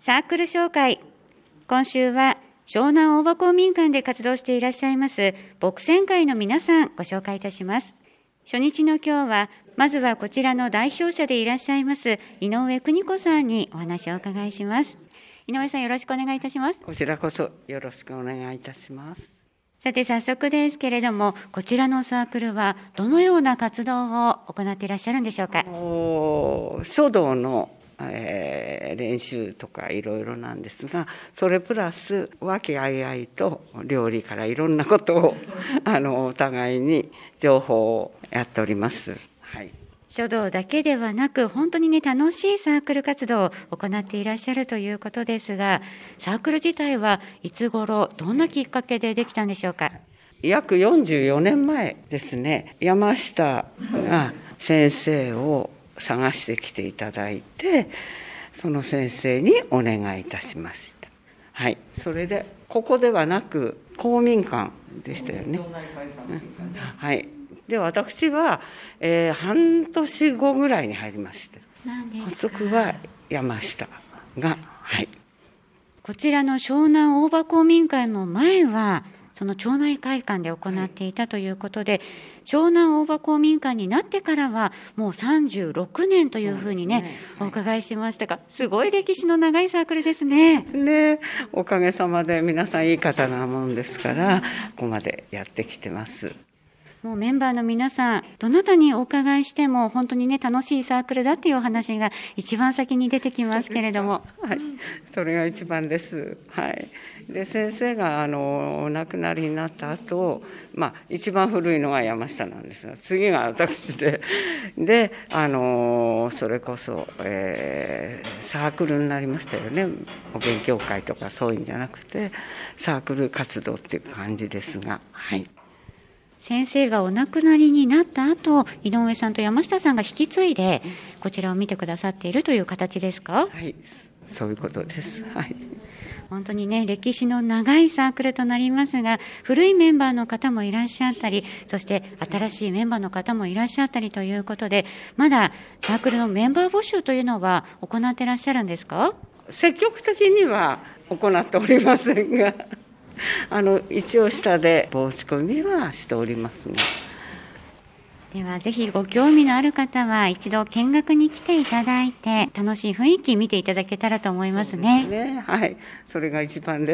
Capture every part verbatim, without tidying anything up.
サークル紹介。今週は湘南大場公民館で活動していらっしゃいます牧泉会の皆さんご紹介いたします。初日の今日はまずはこちらの代表者でいらっしゃいます井上邦子さんにお話をお伺いします。井上さん、よろしくお願いいたします。 こちらこそよろしくお願いいたします。 さて早速ですけれども、こちらのサークルはどのような活動を行っていらっしゃるんでしょうか。 書道のえー、練習とかいろいろなんですが、それプラス和気あいあいと料理からいろんなことをあのお互いに情報をやっております。はい、 書道だけではなく本当にね楽しいサークル活動を行っていらっしゃるということですが、サークル自体はいつ頃どんなきっかけでできたんでしょうか。 約よんじゅうよねんまえですね。山下が先生を探してきていただいて、その先生にお願いいたしました。はい、それでここではなく公民館でしたよね。はい。で私は、えー、半年後ぐらいに入りまして、発足は山下が、はい。 こちらの湘南大場公民館の前はその町内会館で行っていたということで、はい、湘南大場公民館になってからはもうさんじゅうろくねんというふうにね、ね、お伺いしましたが、すごい歴史の長いサークルですね。 ね、おかげさまで皆さんいい方なもんですからここまでやってきてます。 もうメンバーの皆さんどなたにお伺いしても本当にね楽しいサークルだっていうお話が一番先に出てきますけれども、 はい、それが一番です。はい。で先生があのお亡くなりになった後、まあ一番古いのが山下なんですが、次が私で、であのそれこそ、えー、サークルになりましたよね。お勉強会とかそういうんじゃなくてサークル活動っていう感じですが、はい。 先生がお亡くなりになった後、井上さんと山下さんが引き継いでこちらを見てくださっているという形ですか。 はい、そういうことです。はい。 本当にね歴史の長いサークルとなりますが、古いメンバーの方もいらっしゃったり、そして新しいメンバーの方もいらっしゃったりということで、まだサークルのメンバー募集というのは行っていらっしゃるんですか。 積極的には行っておりませんがあの一応下で申し込みはしておりますね。 ではぜひご興味のある方は一度見学に来ていただいて楽しい雰囲気見ていただけたらと思いますね。 そうですね、はい、それが一番です。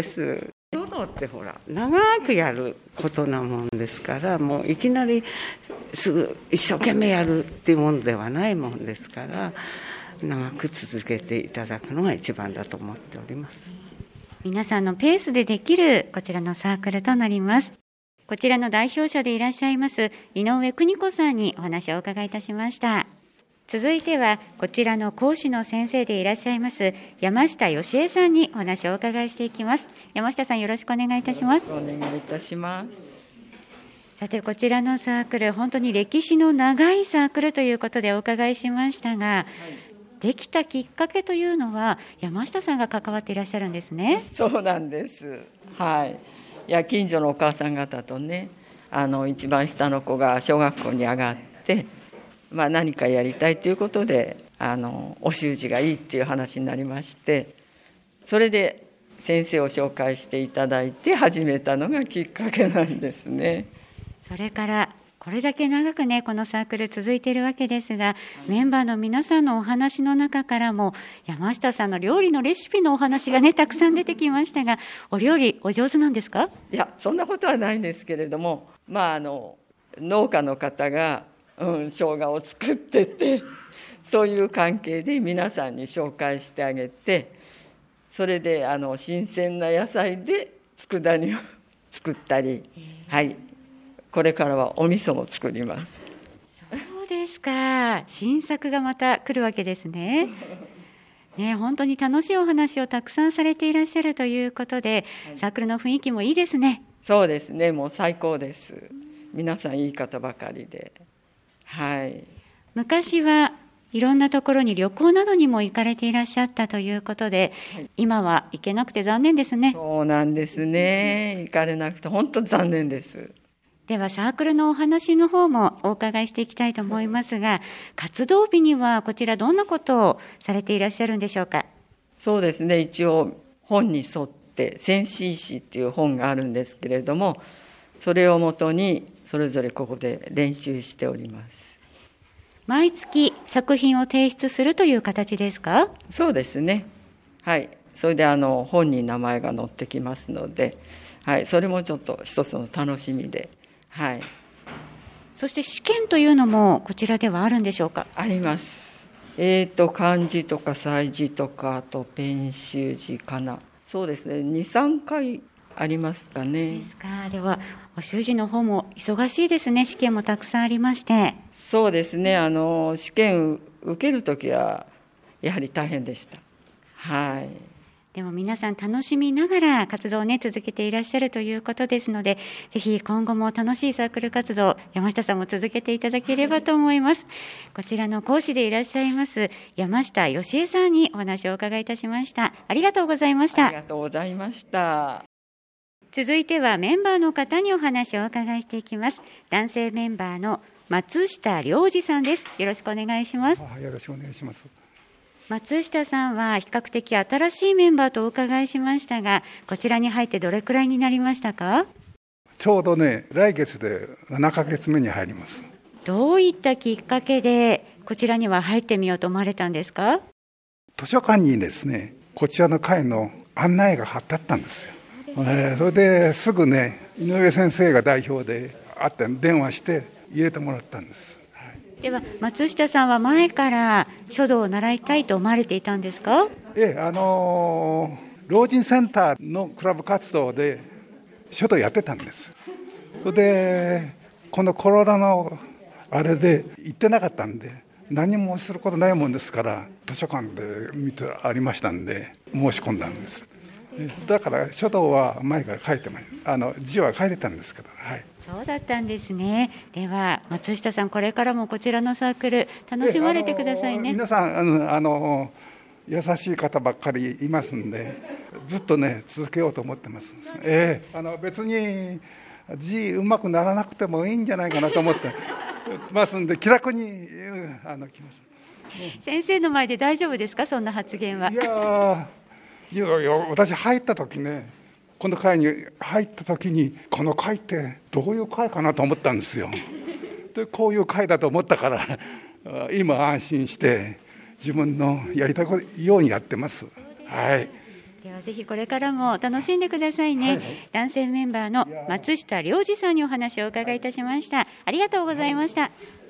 書道ってほら長くやることなもんですから、もういきなりすぐ一生懸命やるっていうものではないもんですから、長く続けていただくのが一番だと思っております。 皆さんのペースでできるこちらのサークルとなります。こちらの代表者でいらっしゃいます井上邦子さんにお話をお伺いいたしました。続いてはこちらの講師の先生でいらっしゃいます山下義恵さんにお話をお伺いしていきます。山下さん、よろしくお願いいたします。 よろしくお願いいたします。 さてこちらのサークル、本当に歴史の長いサークルということでお伺いしましたが、はい、できたきっかけというのは山下さんが関わっていらっしゃるんですね。 そうなんです。はい。いや近所のお母さん方とね、あの一番下の子が小学校に上がって、まあ、何かやりたいということであのお習字がいいっていう話になりまして、それで先生を紹介していただいて始めたのがきっかけなんですね。 それからこれだけ長くねこのサークル続いているわけですが、メンバーの皆さんのお話の中からも山下さんの料理のレシピのお話がねたくさん出てきましたが、お料理お上手なんですか。 いやそんなことはないんですけれども、まああの農家の方が、うん、生姜を作ってて、そういう関係で皆さんに紹介してあげて、それであの新鮮な野菜で佃煮を作ったり、はい、これからはお味噌も作ります。 そうですか、新作がまた来るわけですね。ね、本当に楽しいお話をたくさんされていらっしゃるということで、はい、サークルの雰囲気もいいですね。 そうですね、もう最高です。皆さんいい方ばかりで、はい、 昔はいろんなところに旅行などにも行かれていらっしゃったということで、はい、今は行けなくて残念ですね。 そうなんですね、行かれなくて本当残念です。 ではサークルのお話の方もお伺いしていきたいと思いますが、活動日にはこちらどんなことをされていらっしゃるんでしょうか。 そうですね、一応本に沿って戦士詩っていう本があるんですけれども、それをもとにそれぞれここで練習しております。 毎月作品を提出するという形ですか？ そうですね、はい。それであの本に名前が載ってきますので、はい、それもちょっと一つの楽しみで、はい。 そして試験というのもこちらではあるんでしょうか？ あります。えーと漢字とか歳字とか、あと編集字かな、そうですね、にさんかいありますかね。 ですか。ではお習字の方も忙しいですね。試験もたくさんありまして。 そうですね、あの試験受けるときはやはり大変でした。はい。 でも皆さん楽しみながら活動をね続けていらっしゃるということですので、ぜひ今後も楽しいサークル活動、山下さんも続けていただければと思います。こちらの講師でいらっしゃいます山下義恵さんにお話をお伺いいたしました。ありがとうございました。 ありがとうございました。 続いてはメンバーの方にお話をお伺いしていきます。男性メンバーの松下良二さんです。よろしくお願いします。 あ、よろしくお願いします。 松下さんは比較的新しいメンバーとお伺いしましたが、こちらに入ってどれくらいになりましたか？ ちょうどね、来月でななかげつめに入ります。 どういったきっかけでこちらには入ってみようと思われたんですか？ 図書館にですね、こちらの会の案内が貼ってあったんですよ。そ, えー、それですぐね、井上先生が代表で会って電話して入れてもらったんです。 では松下さんは前から書道を習いたいと思われていたんですか？ ええ、あのー、老人センターのクラブ活動で書道やってたんです。それでこのコロナのあれで行ってなかったんで、何もすることないもんですから、図書館で見てありましたんで申し込んだんです。だから書道は前から書いてます。あの字は書いてたんですけど、はい。 そうだったんですね。では松下さん、これからもこちらのサークル楽しまれてくださいね。 皆さんあのあの優しい方ばっかりいますんで、ずっとね続けようと思ってます。えー、あの別に字うまくならなくてもいいんじゃないかなと思ってますんで、気楽にあの来ます。 先生の前で大丈夫ですか、そんな発言は？ いやいやいや、私入った時ね、この会に入った時にこの会ってどういう会かなと思ったんですよ。でこういう会だと思ったから今安心して自分のやりたいようにやってます。はい。 ではぜひこれからも楽しんでくださいね。はいはい、男性メンバーの松下良二さんにお話をお伺いいたしました。ありがとうございました。はい。